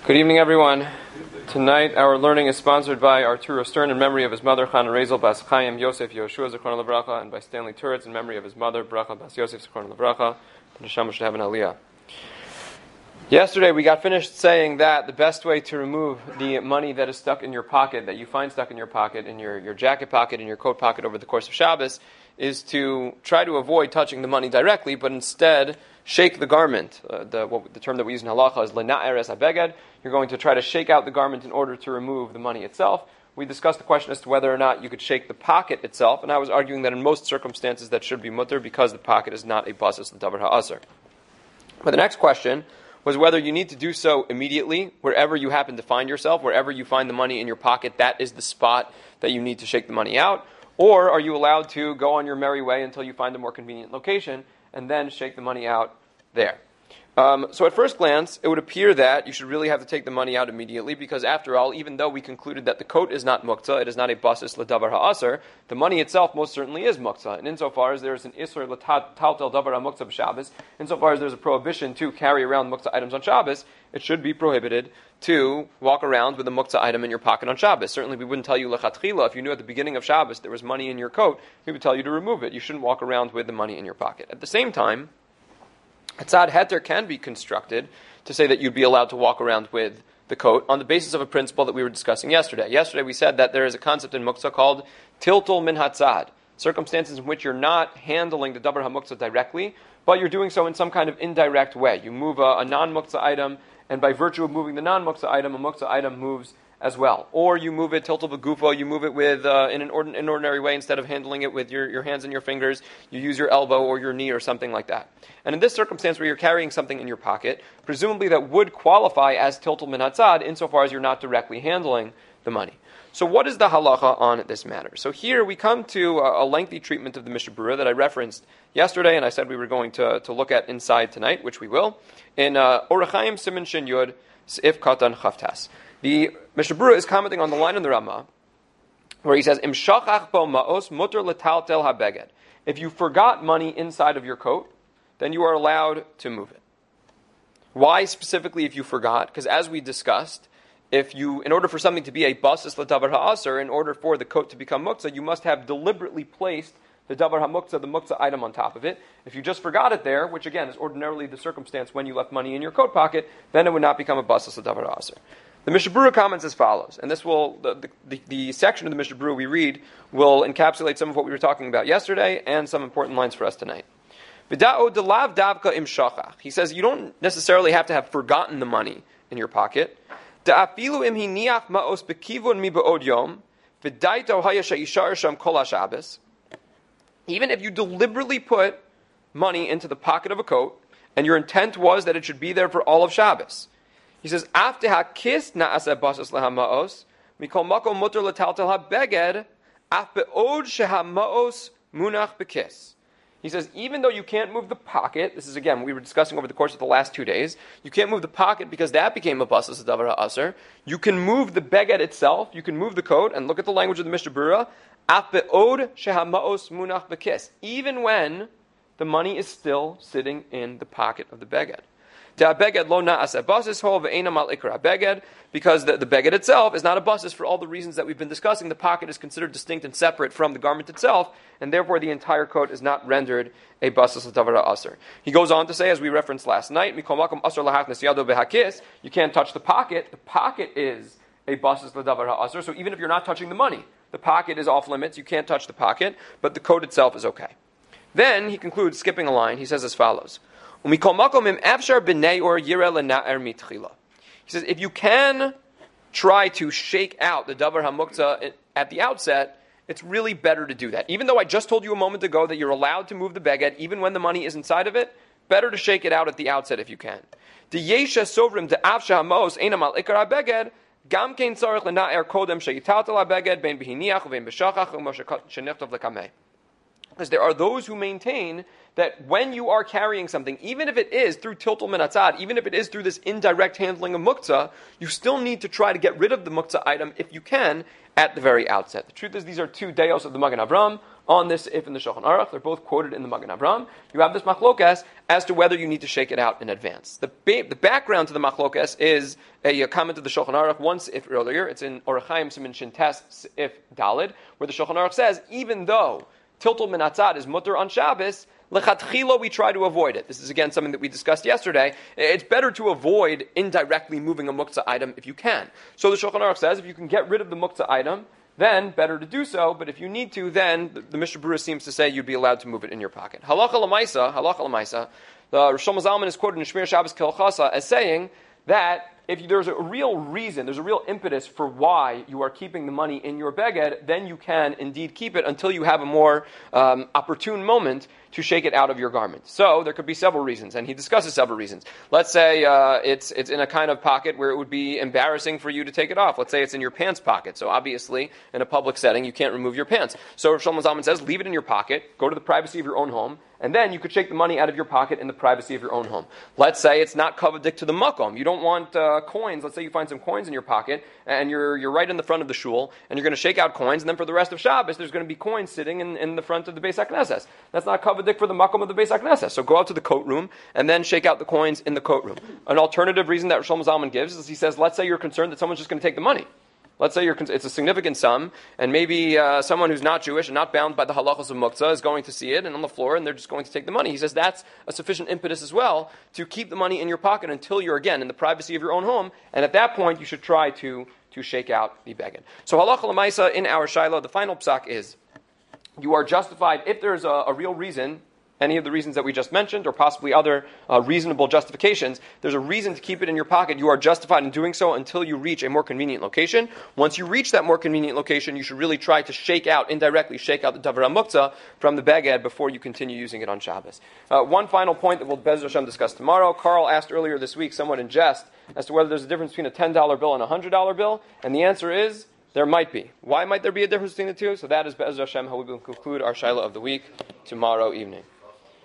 Good evening, everyone. Tonight, our learning is sponsored by Arturo Stern in memory of his mother, Chana Rezel Bas Chaim Yosef Yoshua Zichron Levracha, and by Stanley Turitz in memory of his mother, Bracha Bas Yosef Zichron Levracha. The Neshama should have an aliyah. Yesterday, we got finished saying that the best way to remove the money that is stuck in your pocket, that you find stuck in your pocket, in your jacket pocket, in your coat pocket over the course of Shabbos, is to try to avoid touching the money directly, but instead shake the garment. The term that we use in halacha is lena'er es habeged. You're going to try to shake out the garment in order to remove the money itself. We discussed the question as to whether or not you could shake the pocket itself, and I was arguing that in most circumstances that should be mutter because the pocket is not a basis l'davar ha'aser. But the next question was whether you need to do so immediately, wherever you happen to find yourself, wherever you find the money in your pocket, that is the spot that you need to shake the money out, or are you allowed to go on your merry way until you find a more convenient location and then shake the money out there. So at first glance, it would appear that you should really have to take the money out immediately because after all, even though we concluded that the coat is not muktzah, it is not a basis l'davar ha'aser, the money itself most certainly is muktzah. And insofar as there is an isur l'taltel davar ha'muktzah b'Shabbos, insofar as there's a prohibition to carry around muktzah items on Shabbos, it should be prohibited to walk around with a muktzah item in your pocket on Shabbos. Certainly we wouldn't tell you lechatchila, if you knew at the beginning of Shabbos there was money in your coat, we would tell you to remove it. You shouldn't walk around with the money in your pocket. At the same time, a tzad heter can be constructed to say that you'd be allowed to walk around with the coat on the basis of a principle that we were discussing yesterday. Yesterday we said that there is a concept in muktzah called tiltul min hatzad, circumstances in which you're not handling the davar hamuktzah directly, but you're doing so in some kind of indirect way. You move a non-muktzah item, and by virtue of moving the non-muktzah item, a muktzah item moves as well. Or you move it tiltul v'gufo, you move it with in an ordinary way instead of handling it with your hands and your fingers, you use your elbow or your knee or something like that. And in this circumstance where you're carrying something in your pocket, presumably that would qualify as tiltul min hatzad insofar as you're not directly handling the money. So what is the halacha on this matter? So here we come to a lengthy treatment of the Mishnah Berurah that I referenced yesterday, and I said we were going to look at inside tonight, which we will, in Orach Chaim Siman Shin Yud Seif Katan Chavtas. The Mishnah Berurah is commenting on the line in the Ramah where he says, Im shachach bo ma'os muter letaltel habeged. If you forgot money inside of your coat, then you are allowed to move it. Why specifically if you forgot? Because as we discussed, in order for something to be a basis l'davar ha'aser, in order for the coat to become muktzah, you must have deliberately placed the davar ha'muktzah, the muktzah item on top of it. If you just forgot it there, which again is ordinarily the circumstance when you left money in your coat pocket, then it would not become a basis l'davar ha'aser. The Mishnah Berurah comments as follows, and this will the section of the Mishnah Berurah we read will encapsulate some of what we were talking about yesterday and some important lines for us tonight. V'da'o delav davka im shachach. He says you don't necessarily have to have forgotten the money in your pocket. Da'afilu im hiniach ma'os bekivun mi ba'od yom v'daito haya she'ishar sham kol ha'Shabbos. Even if you deliberately put money into the pocket of a coat and your intent was that it should be there for all of Shabbos. He says, after hakis na'aseh basas lehama'os, mikol makom muter letaltel habeged, af be'od shehama'os munach bekis. He says, even though you can't move the pocket, this is again, we were discussing over the course of the last 2 days, you can't move the pocket because that became a basas l'davar ha'aser. You can move the beged itself, you can move the coat, and look at the language of the Mishnah Berurah, af be'od shehama'os munach bekis, even when the money is still sitting in the pocket of the beged. Because the beged itself is not a basis for all the reasons that we've been discussing. The pocket is considered distinct and separate from the garment itself, and therefore the entire coat is not rendered a basis l'davar ha'aser. He goes on to say, as we referenced last night, you can't touch the pocket. The pocket is a basis l'davar ha'aser, so even if you're not touching the money, the pocket is off limits, you can't touch the pocket, but the coat itself is okay. Then he concludes, skipping a line, he says as follows. He says, if you can try to shake out the davar hamuktzah at the outset, it's really better to do that. Even though I just told you a moment ago that you're allowed to move the beged even when the money is inside of it, better to shake it out at the outset if you can. Because there are those who maintain that when you are carrying something, even if it is through tiltul min hatzad, even if it is through this indirect handling of muktzah, you still need to try to get rid of the muktzah item if you can at the very outset. The truth is these are two deos of the Magen Avram. on this if in the Shulchan Aruch. They're both quoted in the Magen Avraham. You have this machlokas as to whether you need to shake it out in advance. The background to the machlokas is a comment of the Shulchan Aruch once if earlier. It's in Orach Chaim Siman Shin Tes if Dalid, where the Shulchan Aruch says, even though tiltul min hatzad is mutter on Shabbos, lechatchila we try to avoid it. This is again something that we discussed yesterday. It's better to avoid indirectly moving a muktzah item if you can. So the Shulchan Aruch says if you can get rid of the muktzah item, then better to do so, but if you need to, then the Mishnah Berurah seems to say you'd be allowed to move it in your pocket. Halacha l'maisa, the Rosh Zalman is quoted in Shmir Shabbos Kilchasa as saying that if there's a real reason, there's a real impetus for why you are keeping the money in your beged, then you can indeed keep it until you have a more opportune moment to shake it out of your garment. So there could be several reasons, and he discusses several reasons. Let's say it's in a kind of pocket where it would be embarrassing for you to take it off. Let's say it's in your pants pocket. So obviously, in a public setting, you can't remove your pants. So Rosh Zalman says, leave it in your pocket, go to the privacy of your own home, and then you could shake the money out of your pocket in the privacy of your own home. Let's say it's not kavadik to the makom. You don't want coins. Let's say you find some coins in your pocket, and you're right in the front of the shul, and you're going to shake out coins, and then for the rest of Shabbos, there's going to be coins sitting in the front of the Beis HaKnesses. That's not kavadik for the makom of the Beis HaKnesses. So go out to the coat room, and then shake out the coins in the coat room. An alternative reason that Rosh Zalman gives is he says, let's say you're concerned that someone's just going to take the money. Let's say it's a significant sum, and maybe someone who's not Jewish and not bound by the halachos of muktzah is going to see it and on the floor, and they're just going to take the money. He says that's a sufficient impetus as well to keep the money in your pocket until you're again in the privacy of your own home, and at that point you should try to shake out the beged. So halacha l'maisa in our Shiloh, the final psak is you are justified if there's a real reason. Any of the reasons that we just mentioned, or possibly other reasonable justifications, there's a reason to keep it in your pocket. You are justified in doing so until you reach a more convenient location. Once you reach that more convenient location, you should really try to indirectly shake out the davar hamuktzah from the beged before you continue using it on Shabbos. One final point that we'll Be'ez Hashem discuss tomorrow. Carl asked earlier this week, somewhat in jest, as to whether there's a difference between a $10 bill and a $100 bill, and the answer is, there might be. Why might there be a difference between the two? So that is Be'ez Hashem how we will conclude our Shiloh of the week tomorrow evening.